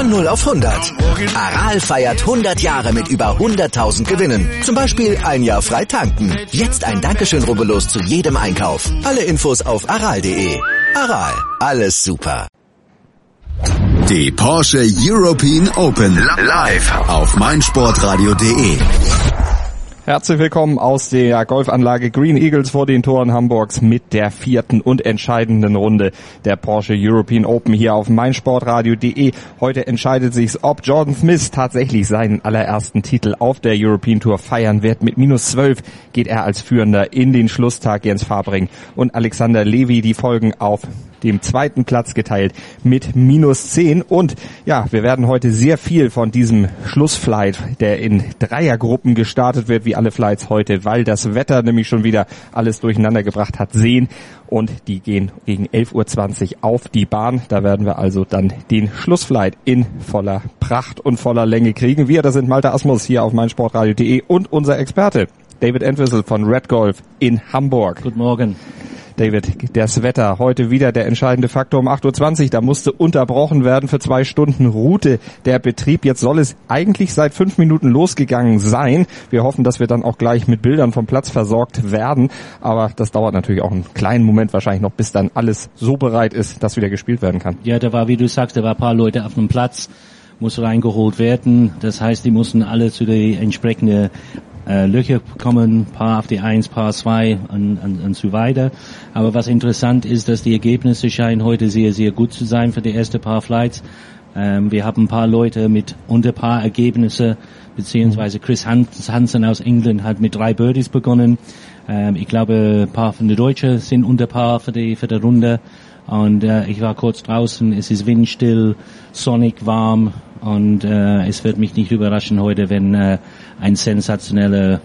Von 0 auf 100. Aral feiert 100 Jahre mit über 100.000 Gewinnen. Zum Beispiel ein Jahr frei tanken. Jetzt ein Dankeschön, rubbellos zu jedem Einkauf. Alle Infos auf aral.de. Aral, alles super. Die Porsche European Open live auf meinsportradio.de. Herzlich willkommen aus der Golfanlage Green Eagles vor den Toren Hamburgs mit der 4. und entscheidenden Runde der Porsche European Open hier auf meinsportradio.de. Heute entscheidet sich's, ob Jordan Smith tatsächlich seinen allerersten Titel auf der European Tour feiern wird. Mit -12 geht er als Führender in den Schlusstag. Jens Fabring und Alexander Levy, die folgen auf dem 2. Platz geteilt mit -10. Und ja, wir werden heute sehr viel von diesem Schlussflight, der in Dreiergruppen gestartet wird, wie alle Flights heute, weil das Wetter nämlich schon wieder alles durcheinander gebracht hat, sehen. Und die gehen gegen 11:20 Uhr auf die Bahn. Da werden wir also dann den Schlussflight in voller Pracht und voller Länge kriegen. Wir, das sind Malte Asmus hier auf meinsportradio.de und unser Experte David Entwistle von Red Golf in Hamburg. Guten Morgen. David, das Wetter, heute wieder der entscheidende Faktor um 8:20 Uhr. Da musste unterbrochen werden, für 2 Stunden ruhte der Betrieb. Jetzt soll es eigentlich seit 5 Minuten losgegangen sein. Wir hoffen, dass wir dann auch gleich mit Bildern vom Platz versorgt werden. Aber das dauert natürlich auch einen kleinen Moment wahrscheinlich noch, bis dann alles so bereit ist, dass wieder gespielt werden kann. Ja, da war, wie du sagst, da war ein paar Leute auf dem Platz, muss reingeholt werden. Das heißt, die mussten alle zu den entsprechenden Löcher kommen, paar auf die 1, paar 2 und so weiter. Aber was interessant ist, dass die Ergebnisse scheinen heute sehr, sehr gut zu sein für die ersten paar Flights. Wir haben ein paar Leute mit unter Paar Ergebnisse, beziehungsweise Chris Hansen aus England hat mit 3 Birdies begonnen. Ich glaube, ein paar von den Deutschen sind unter Paar für die Runde. Und ich war kurz draußen, es ist windstill, sonnig, warm. Und es wird mich nicht überraschen heute, wenn ein sensationeller,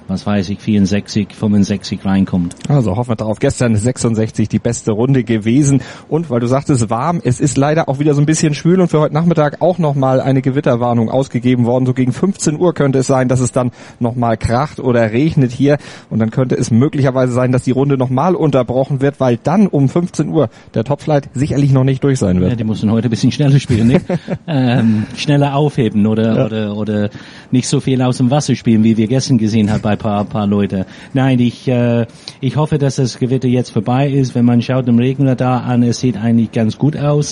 64, 65 reinkommt. Also hoffen wir drauf. Gestern 66 die beste Runde gewesen. Und weil du sagtest warm, es ist leider auch wieder so ein bisschen schwül und für heute Nachmittag auch nochmal eine Gewitterwarnung ausgegeben worden. So gegen 15 Uhr könnte es sein, dass es dann nochmal kracht oder regnet hier. Und dann könnte es möglicherweise sein, dass die Runde nochmal unterbrochen wird, weil dann um 15 Uhr der Topflight sicherlich noch nicht durch sein wird. Ja, die müssen heute ein bisschen schneller spielen, nicht? Schneller aufheben oder nicht so viel aus dem Wasser spielen, wie wir gestern gesehen haben bei paar Leute. Nein, ich hoffe, dass das Gewitter jetzt vorbei ist. Wenn man schaut im Regenradar an, es sieht eigentlich ganz gut aus.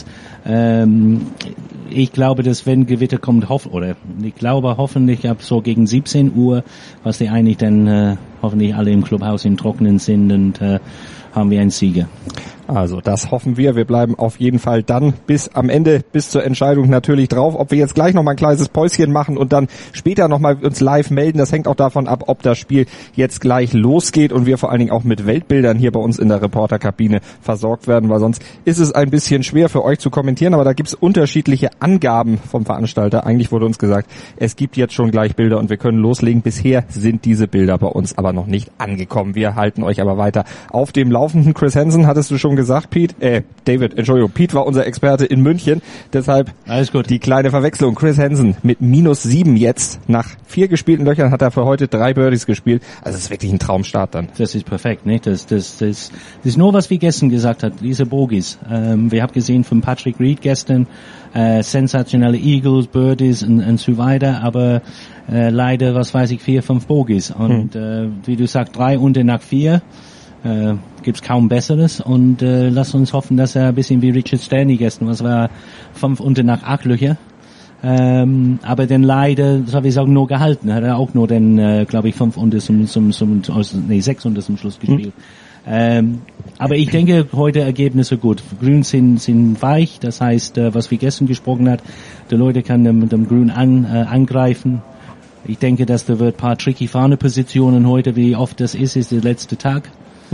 Ich glaube, dass wenn Gewitter kommt, hoffentlich ab so gegen 17 Uhr, was die eigentlich dann hoffentlich alle im Clubhaus im Trockenen sind und haben wir einen Sieger. Also das hoffen wir. Wir bleiben auf jeden Fall dann bis am Ende, bis zur Entscheidung natürlich drauf. Ob wir jetzt gleich noch mal ein kleines Päuschen machen und dann später noch mal uns live melden, das hängt auch davon ab, ob das Spiel jetzt gleich losgeht und wir vor allen Dingen auch mit Weltbildern hier bei uns in der Reporterkabine versorgt werden, weil sonst ist es ein bisschen schwer für euch zu kommentieren, aber da gibt's unterschiedliche Angaben vom Veranstalter. Eigentlich wurde uns gesagt, es gibt jetzt schon gleich Bilder und wir können loslegen. Bisher sind diese Bilder bei uns aber noch nicht angekommen. Wir halten euch aber weiter auf dem Laufenden. Chris Hansen, hattest du schon gesagt, David, Entschuldigung, Pete war unser Experte in München, deshalb alles gut. Die kleine Verwechslung. Chris Hansen mit -7 jetzt, nach 4 gespielten Löchern hat er für heute 3 Birdies gespielt, also es ist wirklich ein Traumstart dann. Das ist perfekt, nicht? Das ist nur, was wir gestern gesagt hat, diese Bogies. Wir haben gesehen von Patrick Reed gestern, sensationelle Eagles, Birdies und so weiter, aber leider, 4, 5 Bogies und wie du sagst, 3 unter nach 4, gibt's kaum Besseres und lass uns hoffen, dass er ein bisschen wie Richard Stanley gestern, 5 unter nach 8 Löcher, aber dann leider, soll ich sagen, nur gehalten, hat er auch nur dann, glaube ich, 5 unter 6 unter zum Schluss gespielt. Aber ich denke, heute Ergebnisse gut. Grün sind weich, das heißt, was wir gestern gesprochen hat, die Leute können mit dem Grün angreifen. Ich denke, dass da wird ein paar tricky Fahnepositionen heute, wie oft das ist der letzte Tag.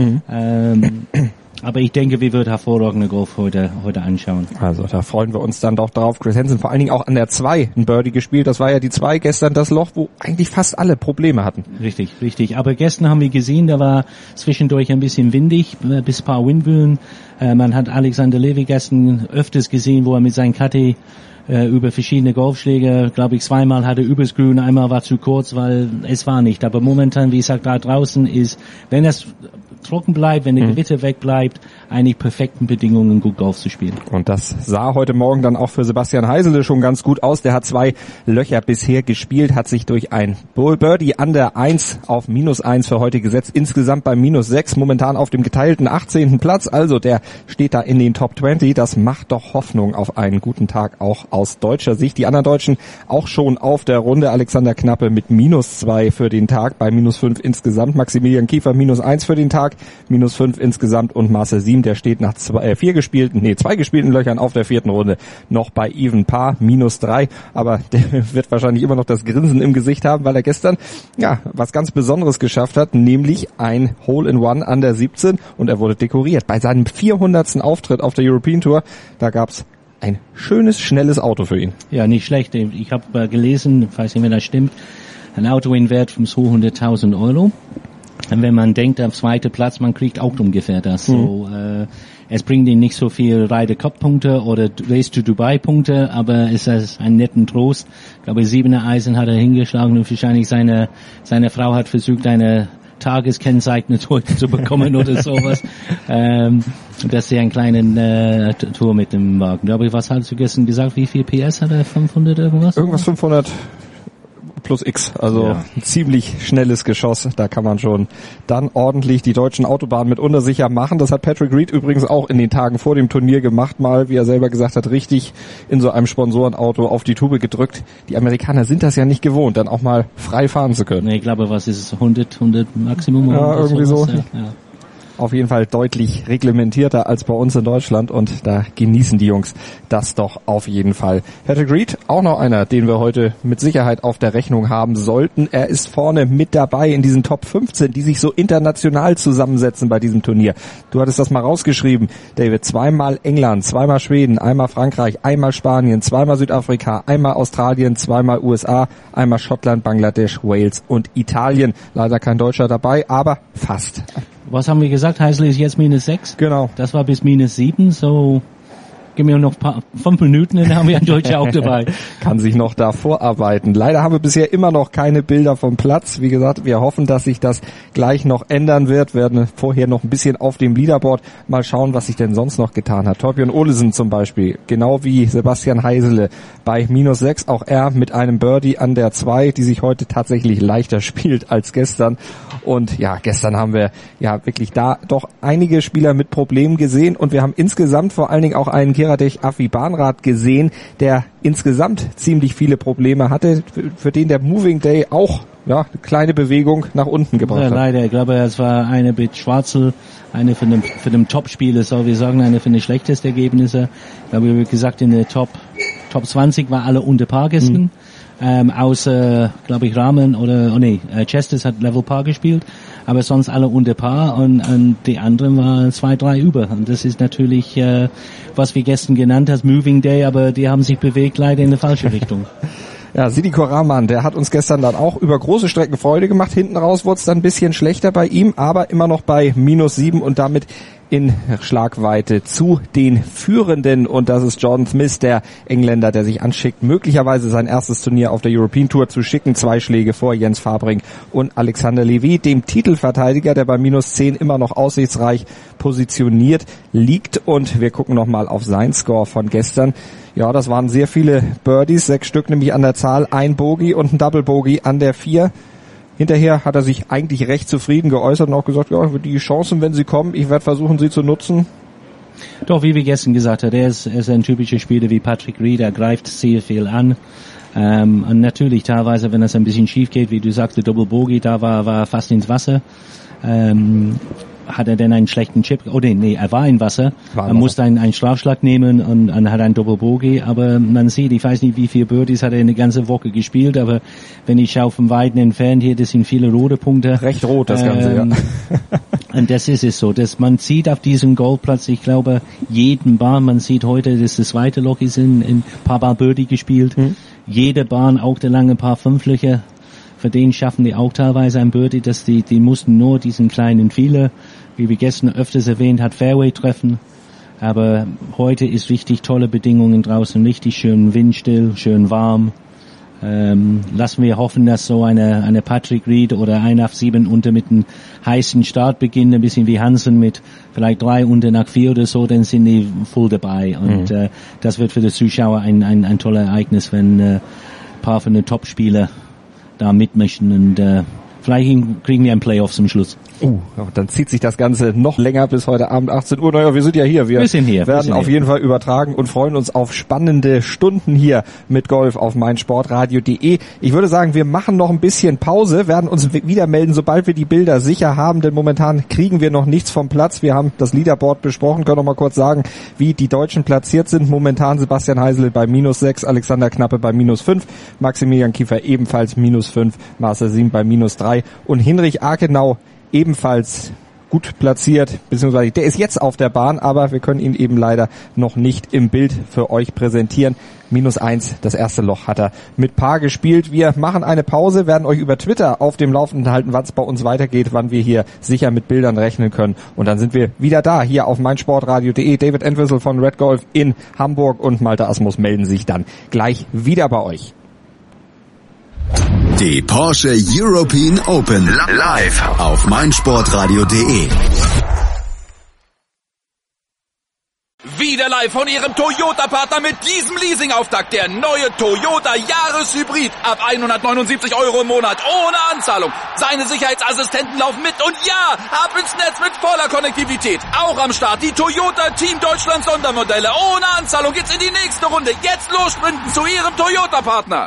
Aber ich denke, wir wird hervorragende Golf heute anschauen. Also da freuen wir uns dann doch drauf. Chris Hansen vor allen Dingen auch an der 2 ein Birdie gespielt. Das war ja die 2 gestern, das Loch, wo eigentlich fast alle Probleme hatten. Richtig. Aber gestern haben wir gesehen, da war zwischendurch ein bisschen windig, bis ein paar Windböen. Man hat Alexander Levy gestern öfters gesehen, wo er mit seinem Caddy über verschiedene Golfschläge, glaube ich, 2-mal hatte übers Grün, einmal war zu kurz, weil es war nicht. Aber momentan, wie ich sage, da draußen ist, wenn es trocken bleibt, wenn der Gewitter wegbleibt, eigentlich perfekten Bedingungen gut Golf zu spielen. Und das sah heute Morgen dann auch für Sebastian Heisele schon ganz gut aus. Der hat 2 Löcher bisher gespielt, hat sich durch ein Birdie an der 1 auf -1 für heute gesetzt. Insgesamt bei -6, momentan auf dem geteilten 18. Platz. Also der steht da in den Top 20. Das macht doch Hoffnung auf einen guten Tag auch aus deutscher Sicht. Die anderen Deutschen auch schon auf der Runde. Alexander Knappe mit -2 für den Tag, bei -5 insgesamt. Maximilian Kiefer -1 für den Tag, -5 insgesamt. Und Marcel Siem, der steht nach 2 gespielten Löchern auf der 4. Runde noch bei Even Par, -3. Aber der wird wahrscheinlich immer noch das Grinsen im Gesicht haben, weil er gestern was ganz Besonderes geschafft hat, nämlich ein Hole-in-One an der 17, und er wurde dekoriert. Bei seinem 400. Auftritt auf der European Tour, da gab's ein schönes, schnelles Auto für ihn. Ja, nicht schlecht. Ich habe gelesen, ich weiß nicht, wenn das stimmt, ein Auto in Wert von 200.000 Euro. Und wenn man denkt, auf 2. Platz, man kriegt auch ungefähr das. So, es bringt ihm nicht so viel Ryder Cup Punkte oder Race to Dubai Punkte, aber es ist ein netten Trost. Ich glaube, 7er Eisen hat er hingeschlagen und wahrscheinlich seine Frau hat versucht, eine Tageskennzeichen zu bekommen oder sowas. Dass sie einen kleinen Tour mit dem Wagen. Aber was hast du gestern gesagt? Wie viel PS hat er? 500 irgendwas? Irgendwas 500 plus X, also ein ziemlich schnelles Geschoss. Da kann man schon dann ordentlich die deutschen Autobahnen mit unsicher machen. Das hat Patrick Reed übrigens auch in den Tagen vor dem Turnier gemacht, mal, wie er selber gesagt hat, richtig in so einem Sponsorenauto auf die Tube gedrückt. Die Amerikaner sind das ja nicht gewohnt, dann auch mal frei fahren zu können. Nee, ich glaube, was ist es? 100 Maximum? Ja, irgendwie so. Ja. Auf jeden Fall deutlich reglementierter als bei uns in Deutschland, und da genießen die Jungs das doch auf jeden Fall. Patrick Reed, auch noch einer, den wir heute mit Sicherheit auf der Rechnung haben sollten. Er ist vorne mit dabei in diesen Top 15, die sich so international zusammensetzen bei diesem Turnier. Du hattest das mal rausgeschrieben, David. 2-mal England, 2-mal Schweden, einmal Frankreich, einmal Spanien, 2-mal Südafrika, einmal Australien, 2-mal USA, einmal Schottland, Bangladesch, Wales und Italien. Leider kein Deutscher dabei, aber fast. Was haben wir gesagt? Heisele ist jetzt -6? Genau. Das war bis -7, so gib mir noch 5 Minuten, dann haben wir einen Deutscher auch dabei. Kann sich noch da vorarbeiten. Leider haben wir bisher immer noch keine Bilder vom Platz. Wie gesagt, wir hoffen, dass sich das gleich noch ändern wird. Werden vorher noch ein bisschen auf dem Leaderboard mal schauen, was sich denn sonst noch getan hat. Torbjörn Olesen zum Beispiel, genau wie Sebastian Heisele, bei -6. Auch er mit einem Birdie an der 2, die sich heute tatsächlich leichter spielt als gestern. Und ja, gestern haben wir ja wirklich da doch einige Spieler mit Problemen gesehen. Und wir haben insgesamt vor allen Dingen auch einen Kiradech Afi-Bahnrad gesehen, der insgesamt ziemlich viele Probleme hatte, für den der Moving Day auch eine kleine Bewegung nach unten gebracht hat. Leider, ich glaube, es war eine mit Schwarzel, eine von dem Top-Spieler, soll wir sagen, eine von den schlechtesten Ergebnissen. Ich glaube, wie gesagt, in der Top 20 war alle unter Par gestern. Außer, glaube ich, Rahmen Chestes hat Level Par gespielt, aber sonst alle unter Par, und die anderen waren 2, 3 über. Und das ist natürlich, was wir gestern genannt haben, Moving Day, aber die haben sich bewegt leider in die falsche Richtung. Ja, Sidiko Rahman, der hat uns gestern dann auch über große Strecken Freude gemacht. Hinten raus wurde es dann ein bisschen schlechter bei ihm, aber immer noch bei -7 und damit in Schlagweite zu den Führenden. Und das ist Jordan Smith, der Engländer, der sich anschickt, möglicherweise sein erstes Turnier auf der European Tour zu schicken. 2 Schläge vor Jens Fabrink und Alexander Levy, dem Titelverteidiger, der bei -10 immer noch aussichtsreich positioniert liegt. Und wir gucken nochmal auf seinen Score von gestern. Ja, das waren sehr viele Birdies, 6 Stück nämlich an der Zahl, ein Bogey und ein Double Bogey an der 4. Hinterher hat er sich eigentlich recht zufrieden geäußert und auch gesagt, ja, die Chancen, wenn sie kommen, ich werde versuchen, sie zu nutzen. Doch, wie wir gestern gesagt haben, er ist ein typischer Spieler wie Patrick Reed, er greift sehr viel an. Und natürlich teilweise, wenn es ein bisschen schief geht, wie du sagst, der Double Bogey, da war er fast ins Wasser. Hat er denn einen schlechten Chip? Oh nee, er war in Wasser. Er musste einen Strafschlag nehmen und hat einen Double Bogey. Aber man sieht, ich weiß nicht, wie viele Birdies hat er eine ganze Woche gespielt, aber wenn ich schaue vom Weiten entfernt hier, das sind viele rote Punkte. Recht rot, das Ganze, ja. Und das ist es so, dass man sieht auf diesem Golfplatz, ich glaube, jeden Bahn, man sieht heute, dass das zweite Loch ist in paar Bar Birdie gespielt. Jede Bahn, auch der lange Paar 5 Löcher. Für den schaffen die auch teilweise ein Birdie, dass die mussten nur diesen kleinen Fehler, wie wir gestern öfters erwähnt hat, Fairway treffen. Aber heute ist richtig tolle Bedingungen draußen, richtig schön windstill, schön warm. Lassen wir hoffen, dass so eine Patrick Reed oder ein auf 7 unter mit einem heißen Start beginnt, ein bisschen wie Hansen mit vielleicht 3 unter nach 4 oder so, dann sind die voll dabei. Und das wird für die Zuschauer ein tolles Ereignis, wenn ein paar von den Top-Spieler da mitmischen und vielleicht kriegen wir ein Playoff zum Schluss. Dann zieht sich das Ganze noch länger bis heute Abend 18 Uhr. Naja, wir sind ja hier. Wir werden auf jeden Fall übertragen und freuen uns auf spannende Stunden hier mit Golf auf meinsportradio.de. Ich würde sagen, wir machen noch ein bisschen Pause, werden uns wieder melden, sobald wir die Bilder sicher haben, denn momentan kriegen wir noch nichts vom Platz. Wir haben das Leaderboard besprochen, können noch mal kurz sagen, wie die Deutschen platziert sind. Momentan Sebastian Heisel bei -6, Alexander Knappe bei -5, Maximilian Kiefer ebenfalls -5, Marcel Siem bei -3 und Hinrich Akenau ebenfalls gut platziert, beziehungsweise der ist jetzt auf der Bahn, aber wir können ihn eben leider noch nicht im Bild für euch präsentieren. -1, das erste Loch hat er mit Paar gespielt. Wir machen eine Pause, werden euch über Twitter auf dem Laufenden halten, wann es bei uns weitergeht, wann wir hier sicher mit Bildern rechnen können. Und dann sind wir wieder da, hier auf meinsportradio.de. David Entwistle von Red Golf in Hamburg und Malte Asmus melden sich dann gleich wieder bei euch. Die Porsche European Open live auf meinsportradio.de. Wieder live von Ihrem Toyota-Partner mit diesem Leasing-Auftakt. Der neue Toyota Jahreshybrid. Ab 179 € im Monat. Ohne Anzahlung. Seine Sicherheitsassistenten laufen mit. Und ja, ab ins Netz mit voller Konnektivität. Auch am Start die Toyota Team Deutschland Sondermodelle. Ohne Anzahlung geht's in die nächste Runde. Jetzt los sprinten zu Ihrem Toyota-Partner.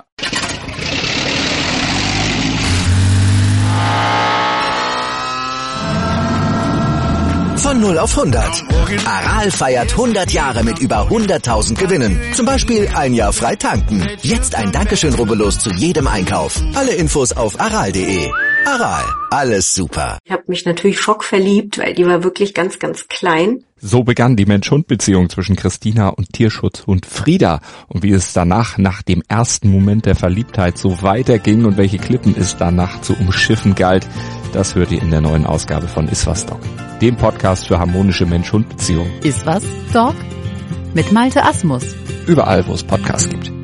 Von 0 auf 100. Aral feiert 100 Jahre mit über 100.000 Gewinnen. Zum Beispiel ein Jahr frei tanken. Jetzt ein Dankeschön, rubbellos zu jedem Einkauf. Alle Infos auf aral.de. Aral, alles super. Ich habe mich natürlich schockverliebt, weil die war wirklich ganz, ganz klein. So begann die Mensch-Hund-Beziehung zwischen Christina und Tierschutzhund Frieda. Und wie es danach, nach dem ersten Moment der Verliebtheit, so weiterging und welche Klippen es danach zu umschiffen galt, das hört ihr in der neuen Ausgabe von Iswas Dog, dem Podcast für harmonische Mensch-Hund-Beziehungen. Iswas Dog? Mit Malte Asmus. Überall, wo es Podcasts gibt.